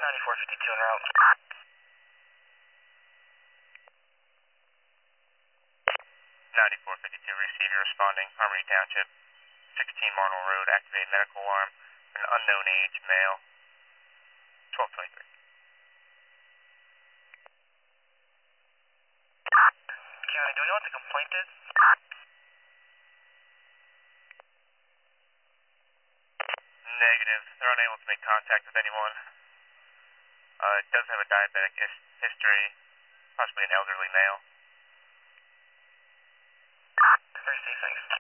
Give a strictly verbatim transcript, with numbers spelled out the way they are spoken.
ninety-four fifty-two en route. ninety-four fifty-two receiver responding, Harmony Township, sixteen Marnell Road, activated medical alarm, an unknown age, male, twelve twenty-three. County, do we know what the complaint is? Negative. They're unable to make contact with anyone. Uh, it does have a diabetic his- history, possibly an elderly male. Very safe, thanks.